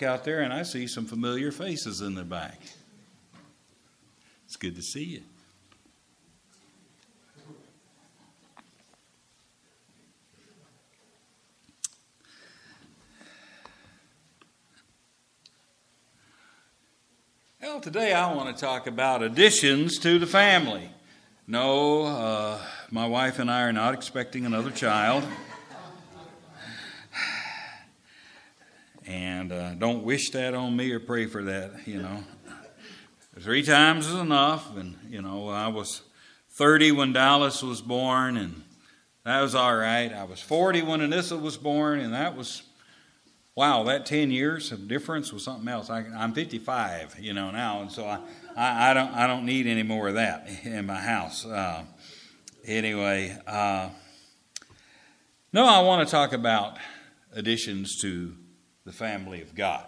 out there and I see some familiar faces in the back. It's good to see you. Well, today I want to talk about additions to the family. No, my wife and I are not expecting another child. And don't wish that on me or pray for that, 3 times is enough. And, I was 30 when Dallas was born, and that was all right. I was 40 when Anissa was born, and that was... Wow, that 10 years of difference was something else. I'm 55, now, and so I don't need any more of that in my house. No, I want to talk about additions to the family of God.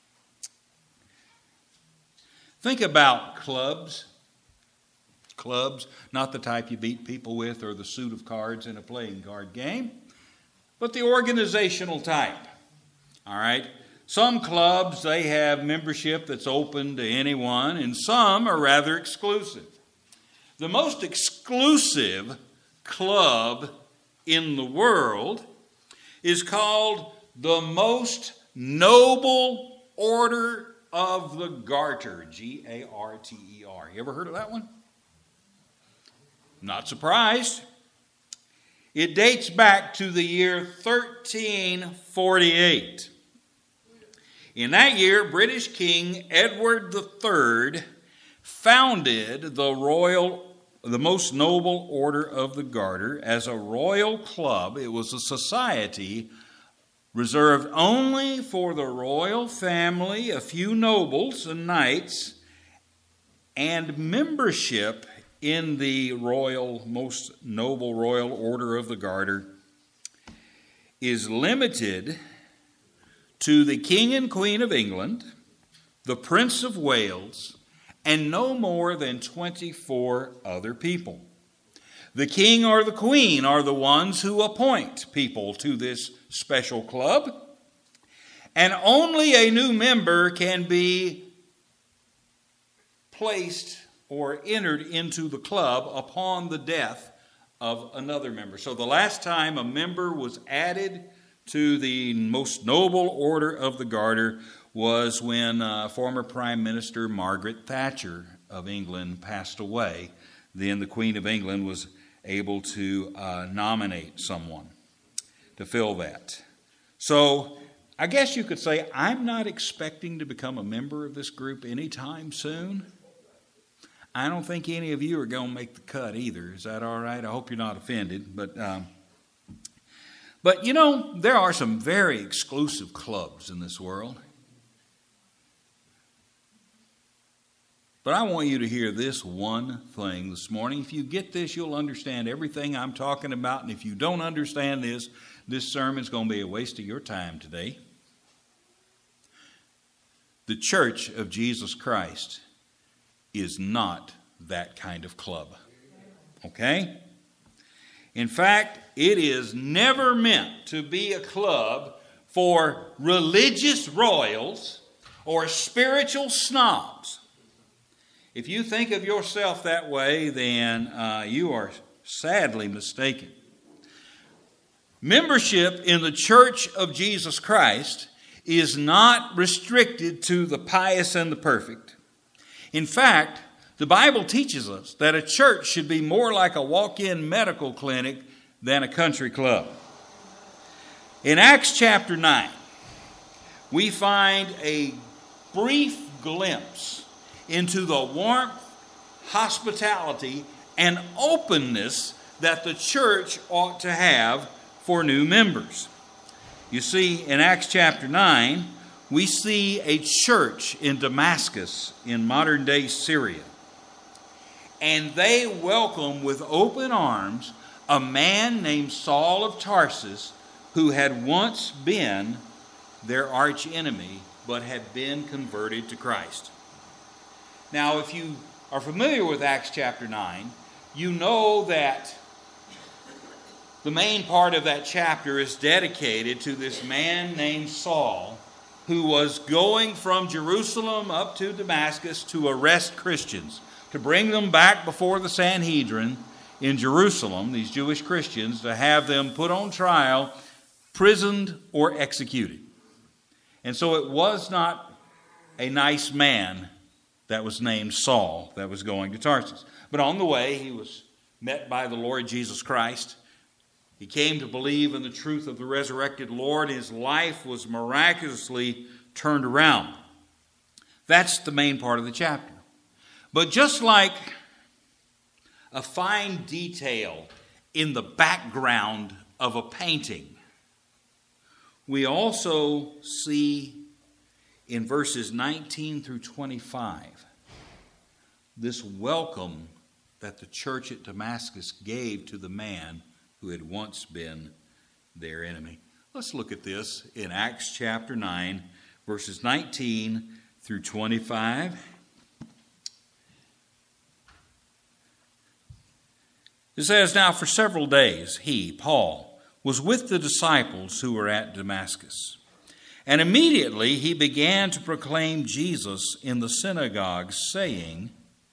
Think about clubs. Clubs, not the type you beat people with or the suit of cards in a playing card game, but the organizational type. All right. Some clubs, they have membership that's open to anyone, and some are rather exclusive. The most exclusive club in the world is called the Most Noble Order of the Garter, G-A-R-T-E-R. You ever heard of that one? Not surprised. It dates back to the year 1348. In that year, British King Edward III founded the Most Noble Order of the Garter as a royal club. It was a society reserved only for the royal family, a few nobles and knights, and membership in the Most Noble Royal Order of the Garter is limited to the King and Queen of England, the Prince of Wales, and no more than 24 other people. The King or the Queen are the ones who appoint people to this special club, and only a new member can be placed or entered into the club upon the death of another member. So the last time a member was added to the Most Noble Order of the Garter was when former Prime Minister Margaret Thatcher of England passed away. Then the Queen of England was able to nominate someone to fill that. So I guess you could say I'm not expecting to become a member of this group anytime soon. I don't think any of you are going to make the cut either. Is that all right? I hope you're not offended. But there are some very exclusive clubs in this world. But I want you to hear this one thing this morning. If you get this, you'll understand everything I'm talking about. And if you don't understand this sermon's going to be a waste of your time today. The Church of Jesus Christ is not that kind of club. Okay? In fact, it is never meant to be a club for religious royals or spiritual snobs. If you think of yourself that way, then you are sadly mistaken. Membership in the Church of Jesus Christ is not restricted to the pious and the perfect. In fact, the Bible teaches us that a church should be more like a walk-in medical clinic than a country club. In Acts chapter 9, we find a brief glimpse into the warmth, hospitality, and openness that the church ought to have for new members. You see, in Acts chapter 9, we see a church in Damascus in modern-day Syria. And they welcome with open arms a man named Saul of Tarsus who had once been their arch enemy but had been converted to Christ. Now, if you are familiar with Acts chapter 9, you know that the main part of that chapter is dedicated to this man named Saul who was going from Jerusalem up to Damascus to arrest Christians, to bring them back before the Sanhedrin in Jerusalem, these Jewish Christians, to have them put on trial, imprisoned, or executed. And so it was not a nice man that was named Saul that was going to Tarsus. But on the way, he was met by the Lord Jesus Christ. He came to believe in the truth of the resurrected Lord. His life was miraculously turned around. That's the main part of the chapter. But just like a fine detail in the background of a painting, we also see in verses 19 through 25 this welcome that the church at Damascus gave to the man who had once been their enemy. Let's look at this in Acts chapter 9, verses 19 through 25. It says, "Now for several days he, Paul, was with the disciples who were at Damascus. And immediately he began to proclaim Jesus in the synagogues, saying,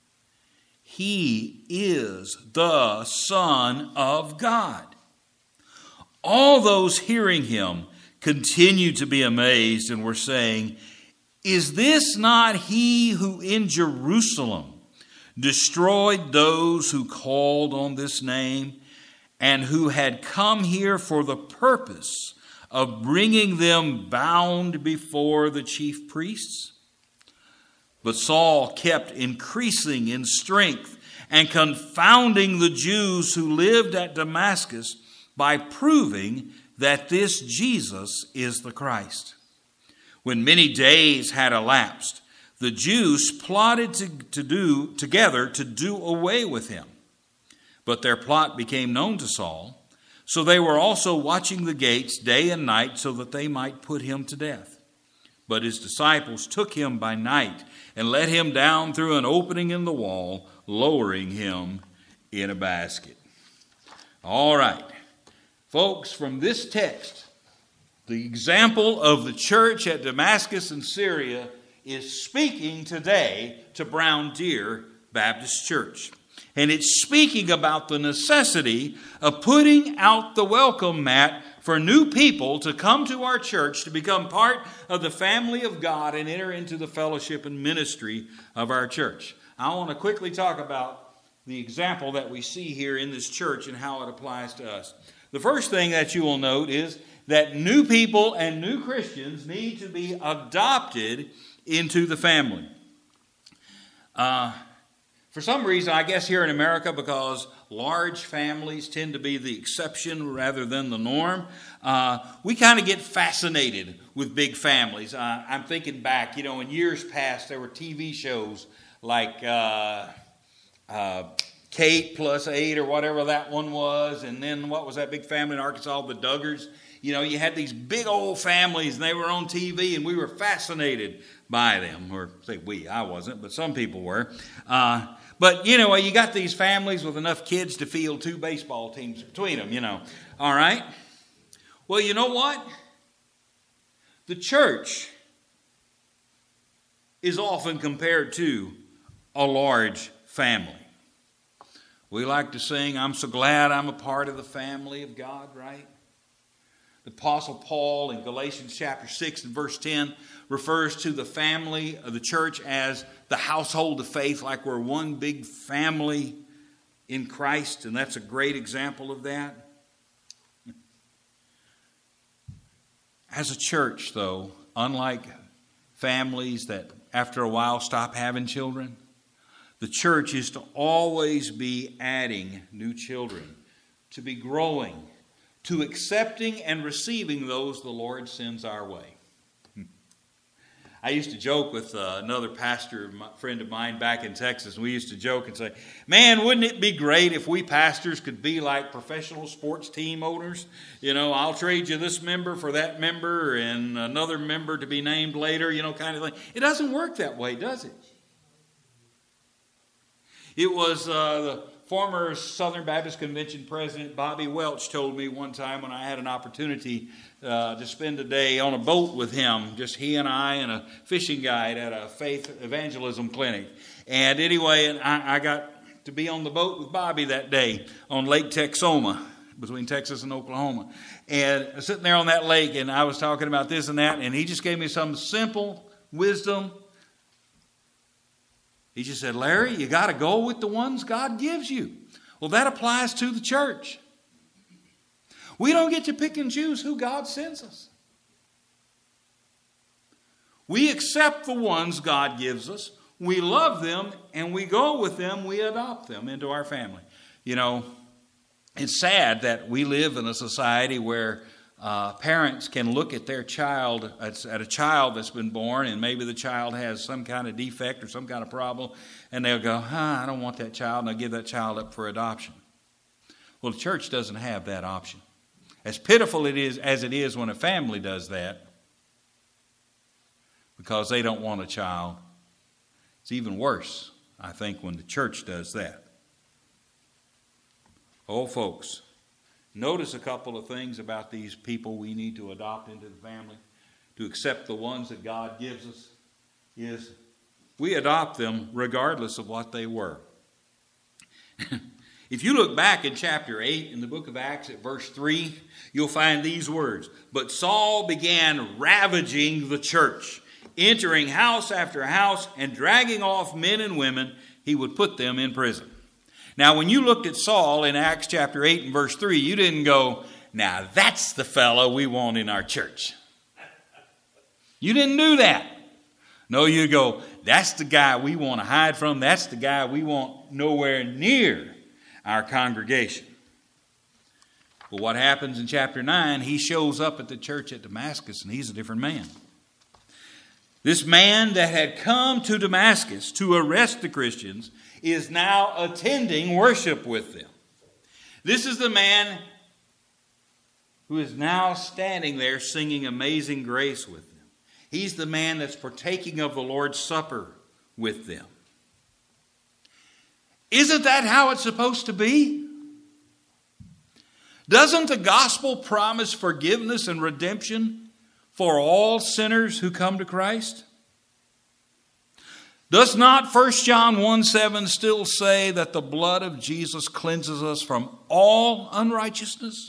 'He is the Son of God.' All those hearing him continued to be amazed and were saying, 'Is this not he who in Jerusalem destroyed those who called on this name, and who had come here for the purpose of bringing them bound before the chief priests?' But Saul kept increasing in strength and confounding the Jews who lived at Damascus by proving that this Jesus is the Christ. When many days had elapsed, the Jews plotted together to do away with him. But their plot became known to Saul, so they were also watching the gates day and night so that they might put him to death. But his disciples took him by night and let him down through an opening in the wall, lowering him in a basket." All right. Folks, from this text, the example of the church at Damascus in Syria is speaking today to Brown Deer Baptist Church. And it's speaking about the necessity of putting out the welcome mat for new people to come to our church, to become part of the family of God and enter into the fellowship and ministry of our church. I want to quickly talk about the example that we see here in this church and how it applies to us. The first thing that you will note is that new people and new Christians need to be adopted into the family. For some reason, I guess here in America, because large families tend to be the exception rather than the norm, we kind of get fascinated with big families. I'm thinking back, in years past, there were TV shows like Kate plus 8 or whatever that one was, and then what was that big family in Arkansas, the Duggars? You had these big old families, and they were on TV, and we were fascinated by them. Or say we, I wasn't, but some people were. But, you got these families with enough kids to field 2 baseball teams between them, All right? Well, you know what? The church is often compared to a large family. We like to sing, "I'm so glad I'm a part of the family of God," right? The Apostle Paul in Galatians chapter 6 and verse 10 refers to the family of the church as the household of faith, like we're one big family in Christ, and that's a great example of that. As a church, though, unlike families that after a while stop having children, the church is to always be adding new children, to be growing, to accepting and receiving those the Lord sends our way. I used to joke with another pastor, friend of mine back in Texas. We used to joke and say, "Man, wouldn't it be great if we pastors could be like professional sports team owners? I'll trade you this member for that member and another member to be named later, kind of thing." It doesn't work that way, does it? It was the former Southern Baptist Convention President Bobby Welch told me one time when I had an opportunity to spend a day on a boat with him, just he and I and a fishing guide at a faith evangelism clinic. And anyway, I got to be on the boat with Bobby that day on Lake Texoma, between Texas and Oklahoma. And sitting there on that lake, and I was talking about this and that, and he just gave me some simple wisdom. He just said, Larry, you got to go with the ones God gives you. Well, that applies to the church. We don't get to pick and choose who God sends us. We accept the ones God gives us. We love them, and we go with them. We adopt them into our family. You know, it's sad that we live in a society where parents can look at their child, at a child that's been born, and maybe the child has some kind of defect or some kind of problem, and they'll go, I don't want that child, and they'll give that child up for adoption. Well, the church doesn't have that option. As pitiful as it is when a family does that, because they don't want a child, it's even worse, I think, when the church does that. Oh, folks, notice a couple of things about these people we need to adopt into the family, to accept the ones that God gives us, is we adopt them regardless of what they were. If you look back in chapter 8 in the book of Acts at verse 3, you'll find these words. But Saul began ravaging the church, entering house after house and dragging off men and women. He would put them in prison. Now, when you looked at Saul in Acts chapter 8 and verse 3, you didn't go, now that's the fellow we want in our church. You didn't do that. No, you go, that's the guy we want to hide from. That's the guy we want nowhere near our congregation. Well, what happens in chapter 9, he shows up at the church at Damascus, and he's a different man. This man that had come to Damascus to arrest the Christians is now attending worship with them. This is the man who is now standing there singing Amazing Grace with them. He's the man that's partaking of the Lord's Supper with them. Isn't that how it's supposed to be? Doesn't the gospel promise forgiveness and redemption for all sinners who come to Christ? Does not 1 John 1:7 still say that the blood of Jesus cleanses us from all unrighteousness?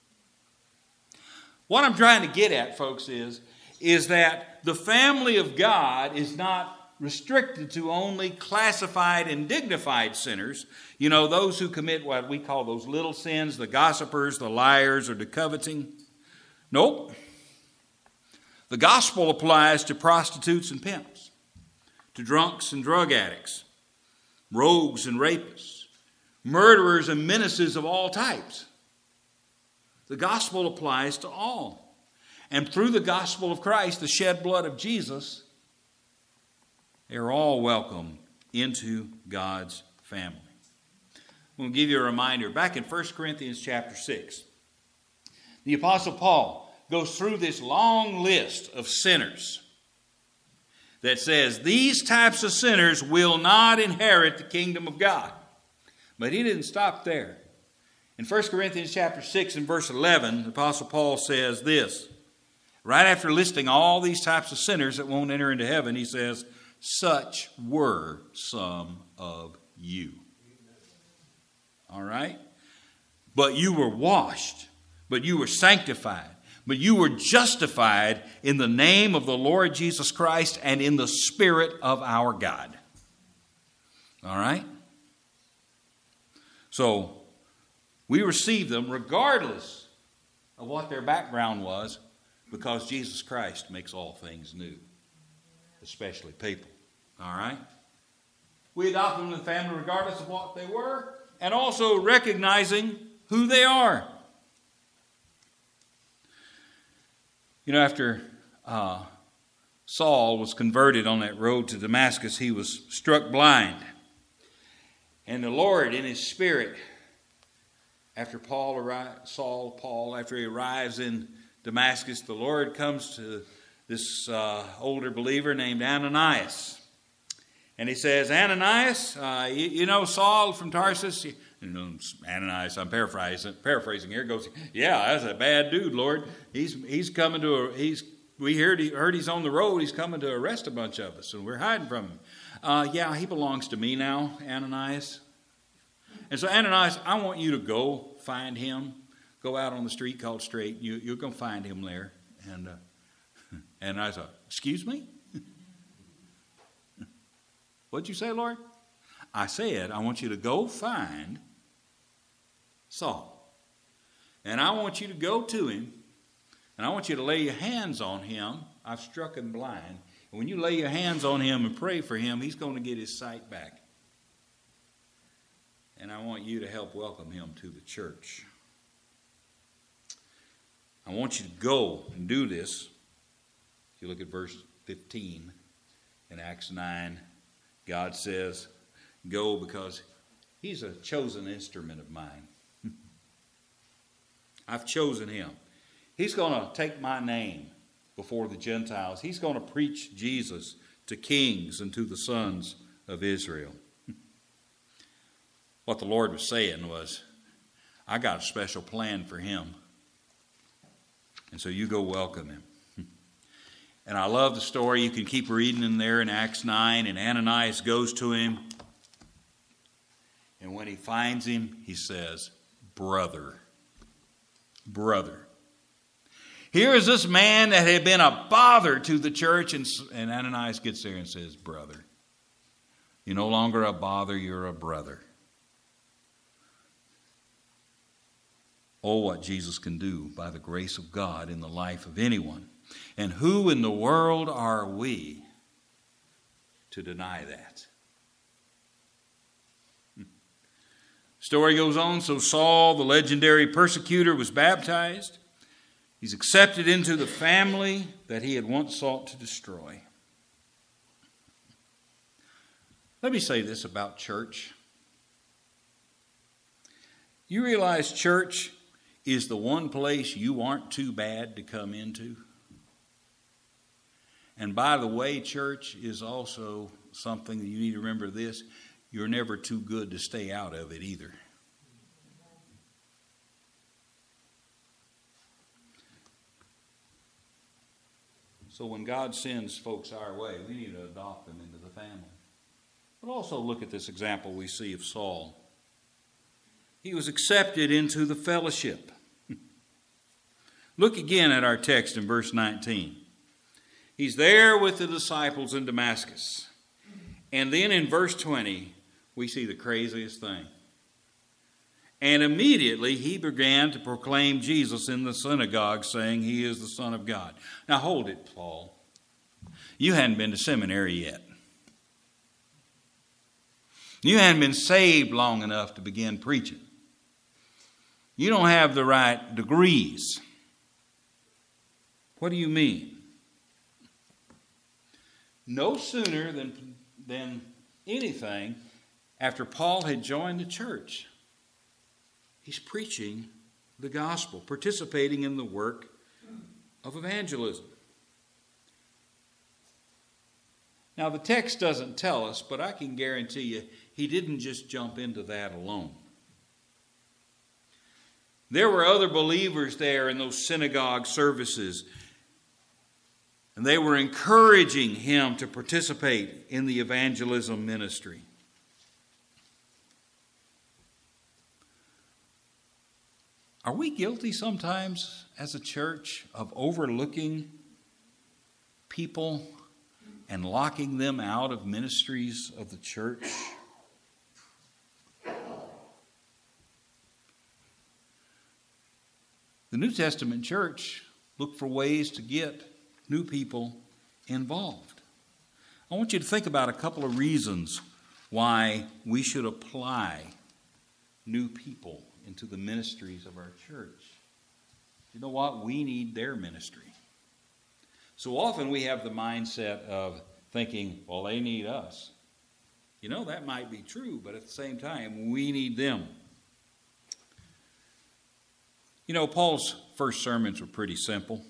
What I'm trying to get at, folks, is that the family of God is not restricted to only classified and dignified sinners. You know, those who commit what we call those little sins, the gossipers, the liars, or the coveting. Nope. The gospel applies to prostitutes and pimps, to drunks and drug addicts, rogues and rapists, murderers and menaces of all types. The gospel applies to all. And through the gospel of Christ, the shed blood of Jesus, they are all welcome into God's family. I'm going to give you a reminder. Back in 1 Corinthians chapter 6, the Apostle Paul goes through this long list of sinners that says these types of sinners will not inherit the kingdom of God. But he didn't stop there. In 1 Corinthians chapter 6 and verse 11, the Apostle Paul says this. Right after listing all these types of sinners that won't enter into heaven, he says, such were some of you. All right? But you were washed, but you were sanctified, but you were justified in the name of the Lord Jesus Christ and in the Spirit of our God. All right? So, we receive them regardless of what their background was, because Jesus Christ makes all things new, especially people. All right? We adopt them in the family regardless of what they were, and also recognizing who they are. You know, after Saul was converted on that road to Damascus, he was struck blind. And the Lord, in his spirit, after after he arrives in Damascus, the Lord comes to this older believer named Ananias. And he says, Ananias, you know Saul from Tarsus, Ananias, I'm paraphrasing here, goes, yeah, that's a bad dude, Lord. He's coming we heard he's on the road. He's coming to arrest a bunch of us, and we're hiding from him. Yeah, he belongs to me now, Ananias. And so, Ananias, I want you to go find him. Go out on the street called Straight. You're going to find him there. And Ananias thought, excuse me? What'd you say, Lord? I said, I want you to go find Saul. And I want you to go to him. And I want you to lay your hands on him. I've struck him blind. And when you lay your hands on him and pray for him, he's going to get his sight back. And I want you to help welcome him to the church. I want you to go and do this. If you look at verse 15 in Acts 9, God says, go because he's a chosen instrument of mine. I've chosen him. He's going to take my name before the Gentiles. He's going to preach Jesus to kings and to the sons of Israel. What the Lord was saying was, I got a special plan for him. And so you go welcome him. And I love the story. You can keep reading in there in Acts 9. And Ananias goes to him. And when he finds him, he says, brother. Brother. Here is this man that had been a bother to the church. And Ananias gets there and says, brother. You're no longer a bother, you're a brother. Oh, what Jesus can do by the grace of God in the life of anyone. And who in the world are we to deny that? Story goes on. So Saul, the legendary persecutor, was baptized. He's accepted into the family that he had once sought to destroy. Let me say this about church. You realize church is the one place you aren't too bad to come into? And by the way, church is also something that you need to remember this. You're never too good to stay out of it either. So when God sends folks our way, we need to adopt them into the family. But also look at this example we see of Saul. He was accepted into the fellowship. Look again at our text in verse 19. He's there with the disciples in Damascus. And then in verse 20, we see the craziest thing. And immediately he began to proclaim Jesus in the synagogue, saying he is the Son of God. Now hold it, Paul. You hadn't been to seminary yet. You hadn't been saved long enough to begin preaching. You don't have the right degrees. What do you mean? No sooner than anything, after Paul had joined the church, he's preaching the gospel, participating in the work of evangelism. Now, the text doesn't tell us, but I can guarantee you he didn't just jump into that alone. There were other believers there in those synagogue services, and they were encouraging him to participate in the evangelism ministry. Are we guilty sometimes as a church of overlooking people and locking them out of ministries of the church? The New Testament church looked for ways to get new people involved. I want you to think about a couple of reasons why we should apply new people into the ministries of our church. You know what? We need their ministry. So often we have the mindset of thinking, well, they need us. You know, that might be true, but at the same time, we need them. You know, Paul's first sermons were pretty simple.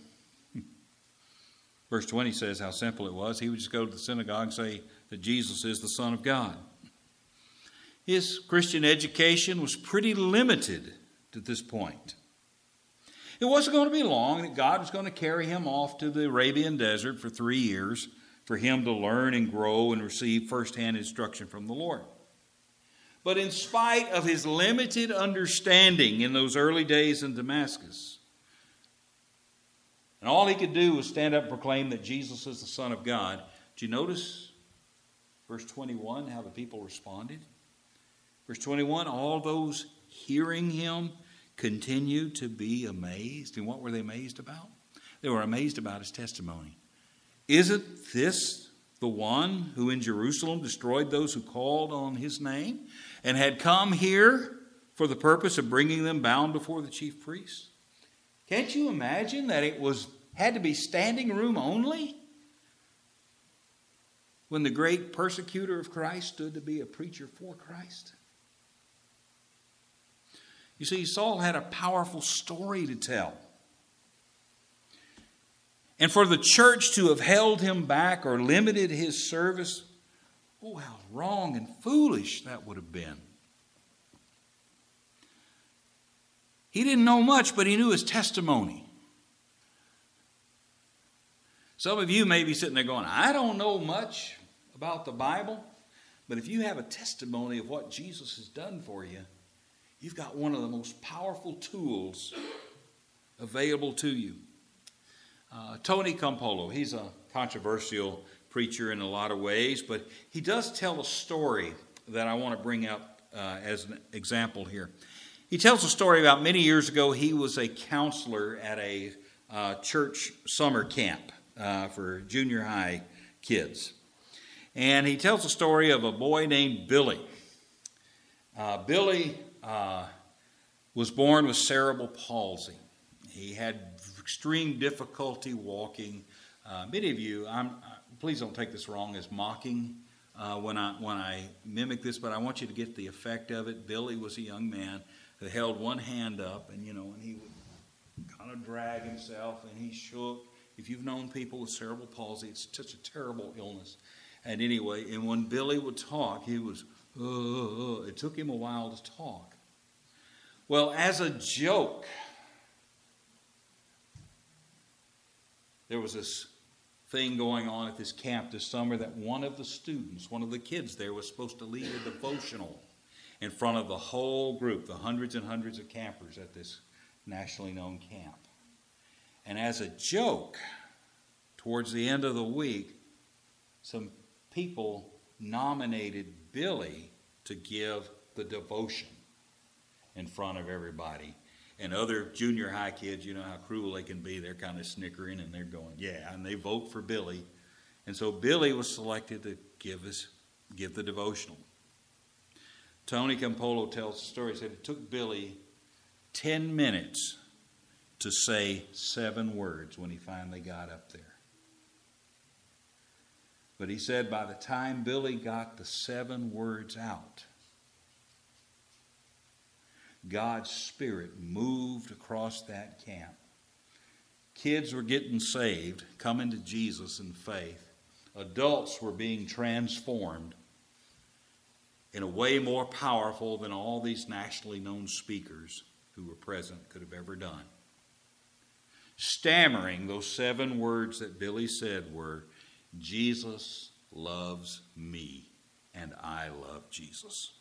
Verse 20 says how simple it was. He would just go to the synagogue and say that Jesus is the Son of God. His Christian education was pretty limited at this point. It wasn't going to be long that God was going to carry him off to the Arabian desert for 3 years for him to learn and grow and receive firsthand instruction from the Lord. But in spite of his limited understanding in those early days in Damascus, and all he could do was stand up and proclaim that Jesus is the Son of God. Did you notice verse 21, how the people responded? Verse 21, all those hearing him continued to be amazed. And what were they amazed about? They were amazed about his testimony. Isn't this the one who in Jerusalem destroyed those who called on his name and had come here for the purpose of bringing them bound before the chief priests? Can't you imagine that it had to be standing room only when the great persecutor of Christ stood to be a preacher for Christ? You see, Saul had a powerful story to tell. And for the church to have held him back or limited his service, oh, how wrong and foolish that would have been. He didn't know much, but he knew his testimony. Some of you may be sitting there going, I don't know much about the Bible, but if you have a testimony of what Jesus has done for you, you've got one of the most powerful tools available to you. Tony Campolo, he's a controversial preacher in a lot of ways, but he does tell a story that I want to bring up as an example here. He tells a story about many years ago. He was a counselor at a church summer camp for junior high kids. And he tells a story of a boy named Billy. Billy was born with cerebral palsy. He had extreme difficulty walking. Many of you, please don't take this wrong as mocking when I mimic this, but I want you to get the effect of it. Billy was a young man that held one hand up, and and he would kind of drag himself, and he shook. If you've known people with cerebral palsy, it's such a terrible illness. And anyway, and when Billy would talk, he was, it took him a while to talk. Well, as a joke, there was this thing going on at this camp this summer that one of the students, one of the kids there, was supposed to lead a devotional in front of the whole group, the hundreds and hundreds of campers at this nationally known camp. And as a joke, towards the end of the week, some people nominated Billy to give the devotion in front of everybody. And other junior high kids, you know how cruel they can be. They're kind of snickering and they're going, yeah, and they vote for Billy. And so Billy was selected to give the devotional. Tony Campolo tells the story. He said it took Billy 10 minutes to say 7 words when he finally got up there. But he said by the time Billy got the 7 words out, God's Spirit moved across that camp. Kids were getting saved, coming to Jesus in faith. Adults were being transformed in a way more powerful than all these nationally known speakers who were present could have ever done. Stammering, those 7 words that Billy said were, Jesus loves me, and I love Jesus.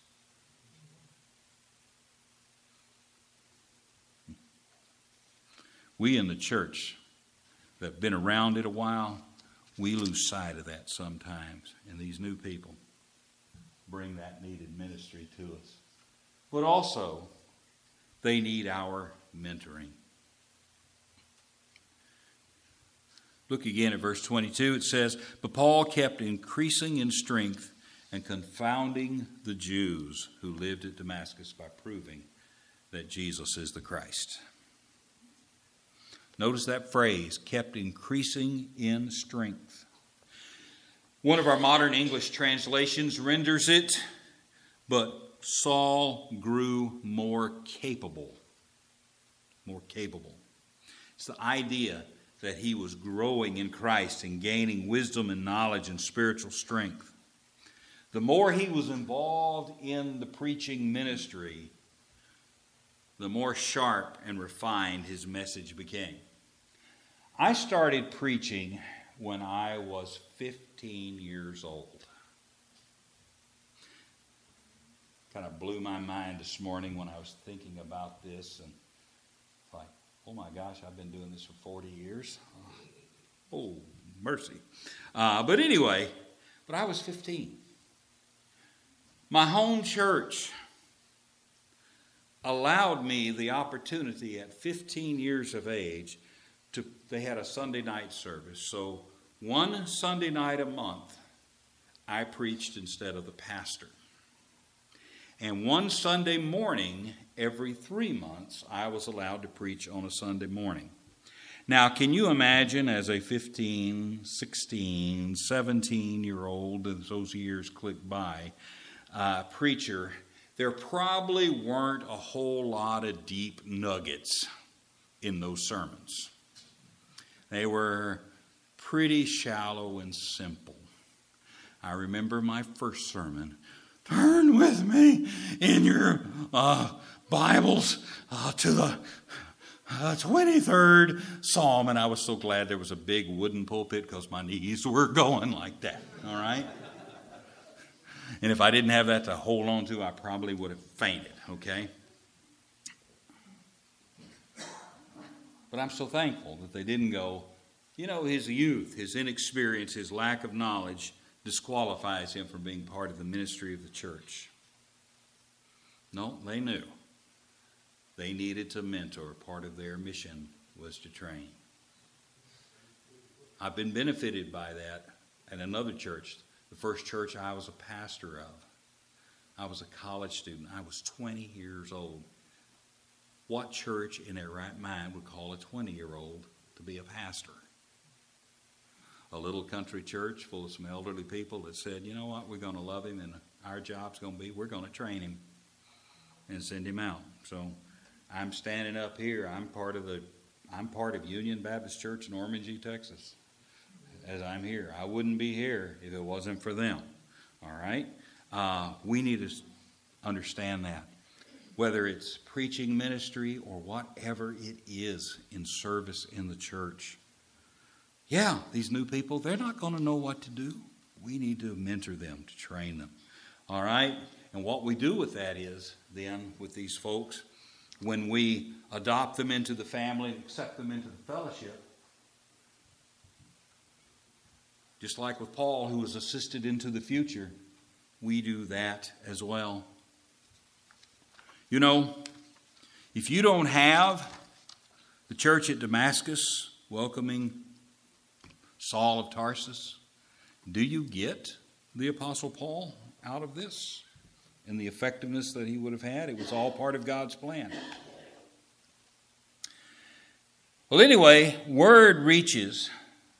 We in the church that have been around it a while, we lose sight of that sometimes. And these new people bring that needed ministry to us. But also, they need our mentoring. Look again at verse 22. It says, but Paul kept increasing in strength and confounding the Jews who lived at Damascus by proving that Jesus is the Christ. Notice that phrase, kept increasing in strength. One of our modern English translations renders it, but Saul grew more capable. More capable. It's the idea that he was growing in Christ and gaining wisdom and knowledge and spiritual strength. the more he was involved in the preaching ministry, the more sharp and refined his message became. I started preaching when I was 15 years old. Kind of blew my mind this morning when I was thinking about this, and like, oh my gosh, I've been doing this for 40 years. Oh, mercy. But anyway, I was 15. My home church allowed me the opportunity at 15 years of age they had a Sunday night service. So one Sunday night a month, I preached instead of the pastor. And one Sunday morning, every 3 months, I was allowed to preach on a Sunday morning. Now, can you imagine as a 15, 16, 17-year-old, as those years click by, preacher, there probably weren't a whole lot of deep nuggets in those sermons. They were pretty shallow and simple. I remember my first sermon. Turn with me in your Bibles to the 23rd Psalm. And I was so glad there was a big wooden pulpit because my knees were going like that. All right? And if I didn't have that to hold on to, I probably would have fainted. Okay? But I'm so thankful that they didn't go, his youth, his inexperience, his lack of knowledge disqualifies him from being part of the ministry of the church. No, they knew. They needed to mentor. Part of their mission was to train. I've been benefited by that at another church, the first church I was a pastor of. I was a college student. I was 20 years old. What church in their right mind would call a 20-year-old to be a pastor? A little country church full of some elderly people that said, you know what, we're going to love him, and our job's going to be, we're going to train him and send him out. So I'm standing up here. I'm part of Union Baptist Church in Ormond, Texas. As I'm here, I wouldn't be here if it wasn't for them. All right, we need to understand that. Whether it's preaching ministry or whatever it is in service in the church. Yeah, these new people, they're not going to know what to do. We need to mentor them, to train them. All right? And what we do with that is, then, with these folks, when we adopt them into the family, accept them into the fellowship, just like with Paul, who was assisted into the future, we do that as well. If you don't have the church at Damascus welcoming Saul of Tarsus, do you get the Apostle Paul out of this and the effectiveness that he would have had? It was all part of God's plan. Well, anyway, word reaches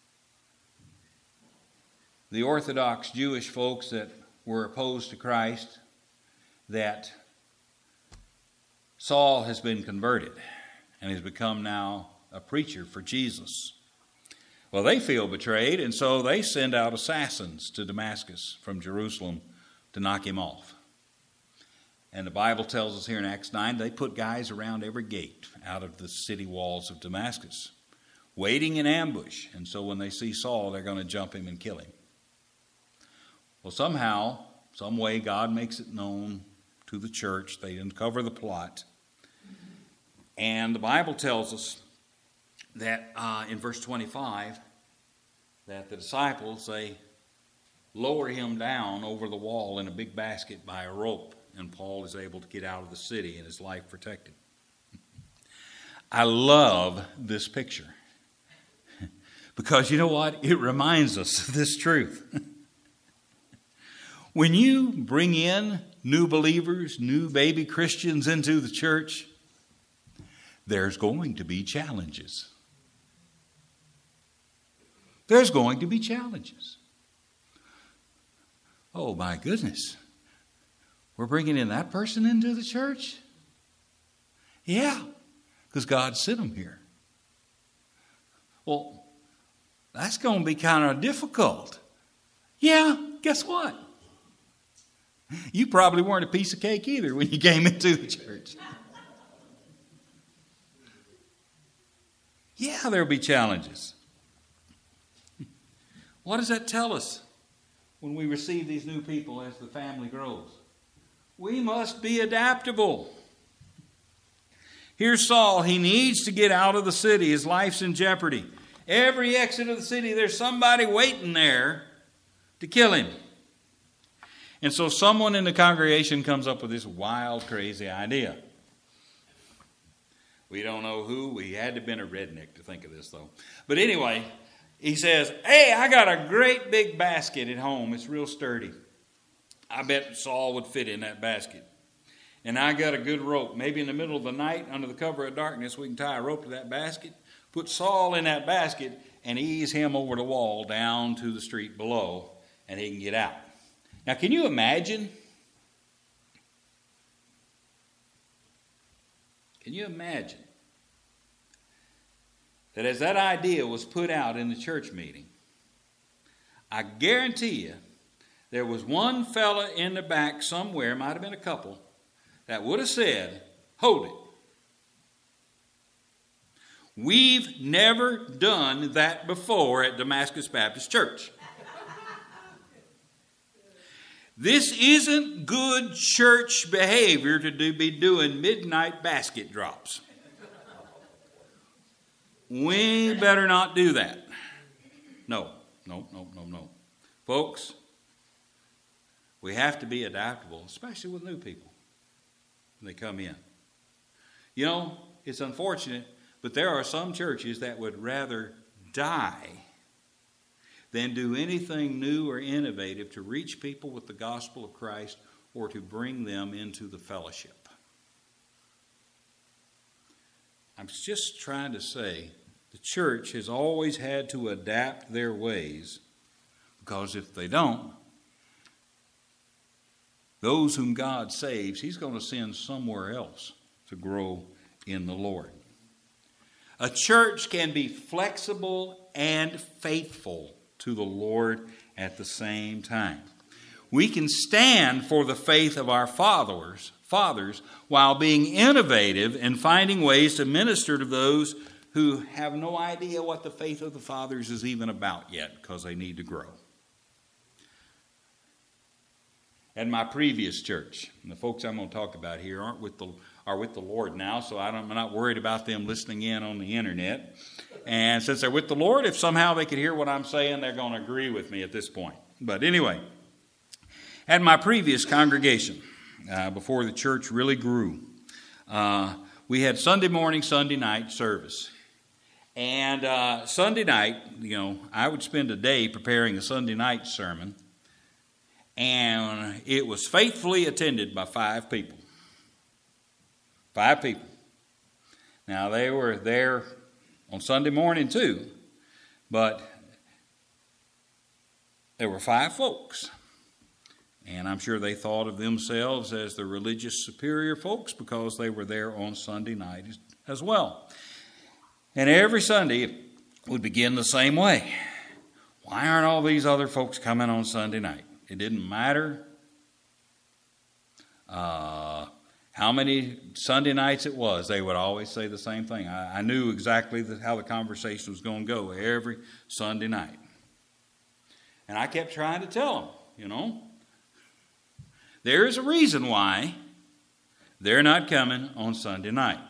the Orthodox Jewish folks that were opposed to Christ that Saul has been converted and has become now a preacher for Jesus. Well, they feel betrayed, and so they send out assassins to Damascus from Jerusalem to knock him off. And the Bible tells us here in Acts 9, they put guys around every gate out of the city walls of Damascus, waiting in ambush. And so when they see Saul, they're going to jump him and kill him. Well, somehow, some way, God makes it known to the church. They uncover the plot. And the Bible tells us that in verse 25, that the disciples, they lower him down over the wall in a big basket by a rope, and Paul is able to get out of the city and his life protected. I love this picture because you know what? It reminds us of this truth. When you bring in new believers, new baby Christians into the church, there's going to be challenges. There's going to be challenges. Oh my goodness. We're bringing in that person into the church? Yeah, because God sent them here. Well, that's going to be kind of difficult. Yeah, guess what? You probably weren't a piece of cake either when you came into the church. Yeah, there'll be challenges. What does that tell us when we receive these new people as the family grows? We must be adaptable. Here's Saul. He needs to get out of the city. His life's in jeopardy. Every exit of the city, there's somebody waiting there to kill him. And so someone in the congregation comes up with this wild, crazy idea. We don't know who. We had to have been a redneck to think of this, though. But anyway, he says, hey, I got a great big basket at home. It's real sturdy. I bet Saul would fit in that basket. And I got a good rope. Maybe in the middle of the night, under the cover of darkness, we can tie a rope to that basket, put Saul in that basket, and ease him over the wall down to the street below, and he can get out. Now, can you imagine? Can you imagine that as that idea was put out in the church meeting, I guarantee you there was one fella in the back somewhere, might have been a couple, that would have said, hold it. We've never done that before at Damascus Baptist Church. This isn't good church behavior to be doing midnight basket drops. We better not do that. No. Folks, we have to be adaptable, especially with new people when they come in. You know, it's unfortunate, but there are some churches that would rather die than do anything new or innovative to reach people with the gospel of Christ or to bring them into the fellowship. I'm just trying to say the church has always had to adapt their ways, because if they don't, those whom God saves, He's going to send somewhere else to grow in the Lord. A church can be flexible and faithful to the Lord at the same time. We can stand for the faith of our fathers while being innovative and finding ways to minister to those who have no idea what the faith of the fathers is even about yet, because they need to grow. At my previous church, and the folks I'm going to talk about here are with the Lord now, so I'm not worried about them listening in on the internet. And since they're with the Lord, if somehow they could hear what I'm saying, they're going to agree with me at this point. But anyway, at my previous congregation, before the church really grew, we had Sunday morning, Sunday night service. And Sunday night, I would spend a day preparing a Sunday night sermon. And it was faithfully attended by 5 people. 5 people. Now, they were there on Sunday morning too, but there were 5 folks. And I'm sure they thought of themselves as the religious superior folks because they were there on Sunday night as well. And every Sunday it would begin the same way. Why aren't all these other folks coming on Sunday night? It didn't matter how many Sunday nights it was. They would always say the same thing. I knew exactly how the conversation was going to go every Sunday night. And I kept trying to tell them, there is a reason why they're not coming on Sunday night.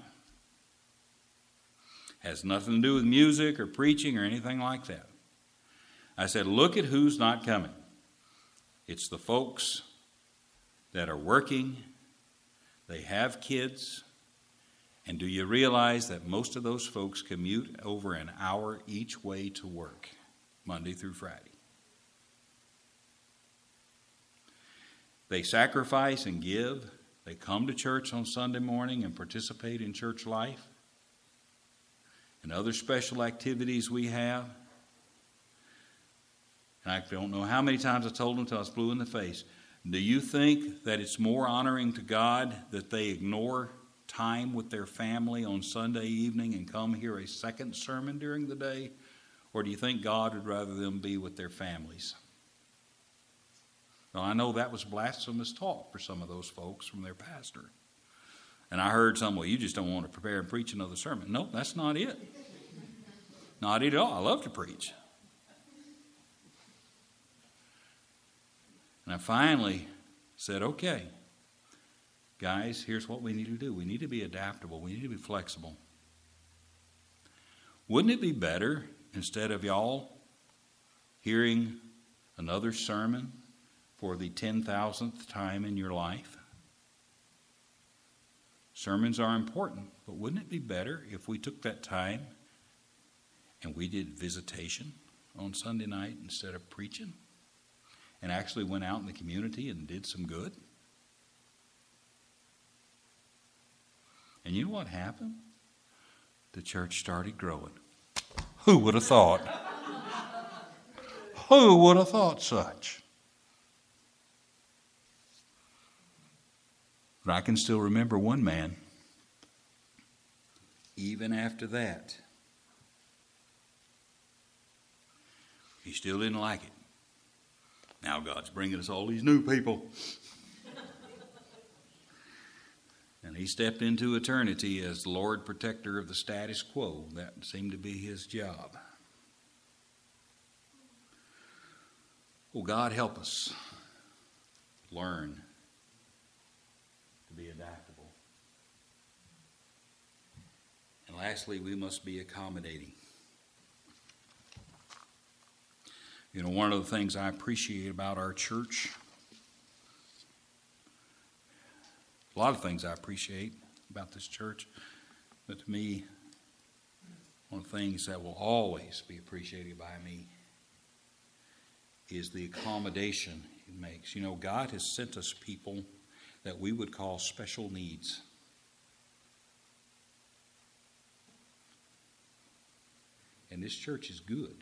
Has nothing to do with music or preaching or anything like that. I said, look at who's not coming. It's the folks that are working, they have kids, and do you realize that most of those folks commute over an hour each way to work, Monday through Friday? They sacrifice and give. They come to church on Sunday morning and participate in church life and other special activities we have. And I don't know how many times I told them until I was blue in the face. Do you think that it's more honoring to God that they ignore time with their family on Sunday evening and come hear a second sermon during the day? Or do you think God would rather them be with their families? Now, I know that was blasphemous talk for some of those folks from their pastor. And I heard some, well, you just don't want to prepare and preach another sermon. No, that's not it. Not it at all. I love to preach. And I finally said, okay, guys, here's what we need to do. We need to be adaptable. We need to be flexible. Wouldn't it be better, instead of y'all hearing another sermon for the 10,000th time in your life? Sermons are important, but wouldn't it be better if we took that time and we did visitation on Sunday night instead of preaching, and actually went out in the community and did some good? And you know what happened? The church started growing. Who would have thought? Who would have thought such? But I can still remember one man, even after that, he still didn't like it. Now God's bringing us all these new people. And he stepped into eternity as the Lord protector of the status quo. That seemed to be his job. Well, God help us learn to be adaptable. And lastly, we must be accommodating. You know, one of the things I appreciate about our church, a lot of things I appreciate about this church, but to me, one of the things that will always be appreciated by me is the accommodation it makes. You know, God has sent us people that we would call special needs. And this church is good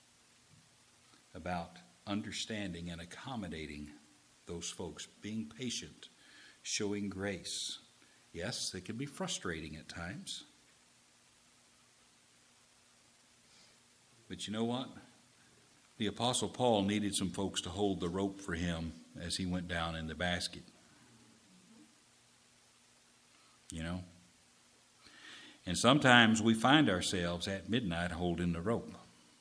about understanding and accommodating those folks, being patient, showing grace. Yes, it can be frustrating at times. But you know what? The Apostle Paul needed some folks to hold the rope for him as he went down in the basket. You know? And sometimes we find ourselves at midnight holding the rope.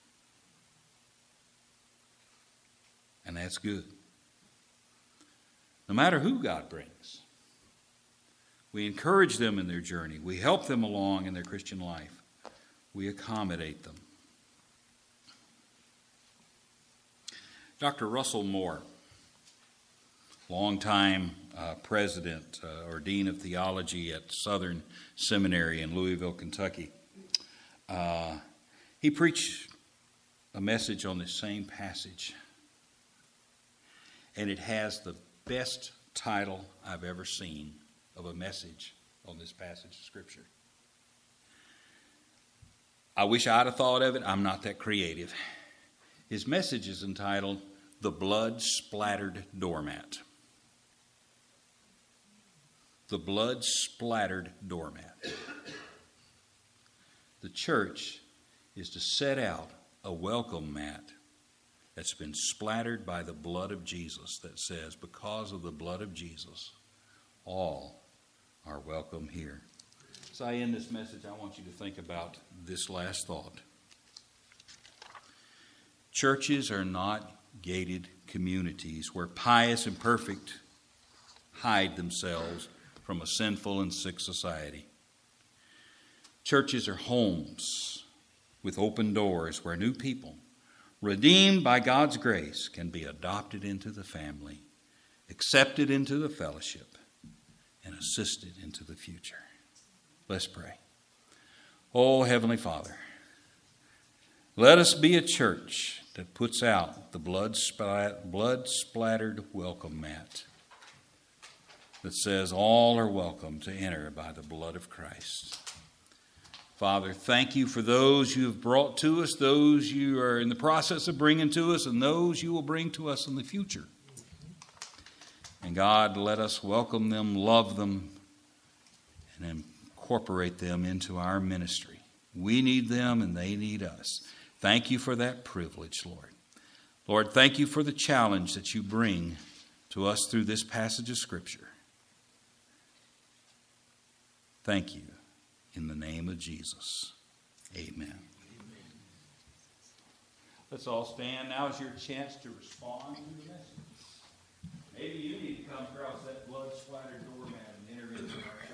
And that's good. No matter who God brings, we encourage them in their journey. We help them along in their Christian life. We accommodate them. Dr. Russell Moore, longtime president or dean of theology at Southern Seminary in Louisville, Kentucky, he preached a message on this same passage. And it has the best title I've ever seen of a message on this passage of Scripture. I wish I'd have thought of it. I'm not that creative. His message is entitled, The Blood-Splattered Doormat. The blood-splattered doormat. The church is to set out a welcome mat that's been splattered by the blood of Jesus, that says, because of the blood of Jesus, all are welcome here. As I end this message, I want you to think about this last thought. Churches are not gated communities where pious and perfect hide themselves from a sinful and sick society. Churches are homes with open doors where new people, redeemed by God's grace, can be adopted into the family, accepted into the fellowship, and assisted into the future. Let's pray. Oh, Heavenly Father, let us be a church that puts out the blood-splattered welcome mat that says all are welcome to enter by the blood of Christ. Father, thank you for those you have brought to us, those you are in the process of bringing to us, and those you will bring to us in the future. And God, let us welcome them, love them, and incorporate them into our ministry. We need them and they need us. Thank you for that privilege, Lord. Lord, thank you for the challenge that you bring to us through this passage of Scripture. Thank you. In the name of Jesus. Amen. Let's all stand. Now is your chance to respond to the message.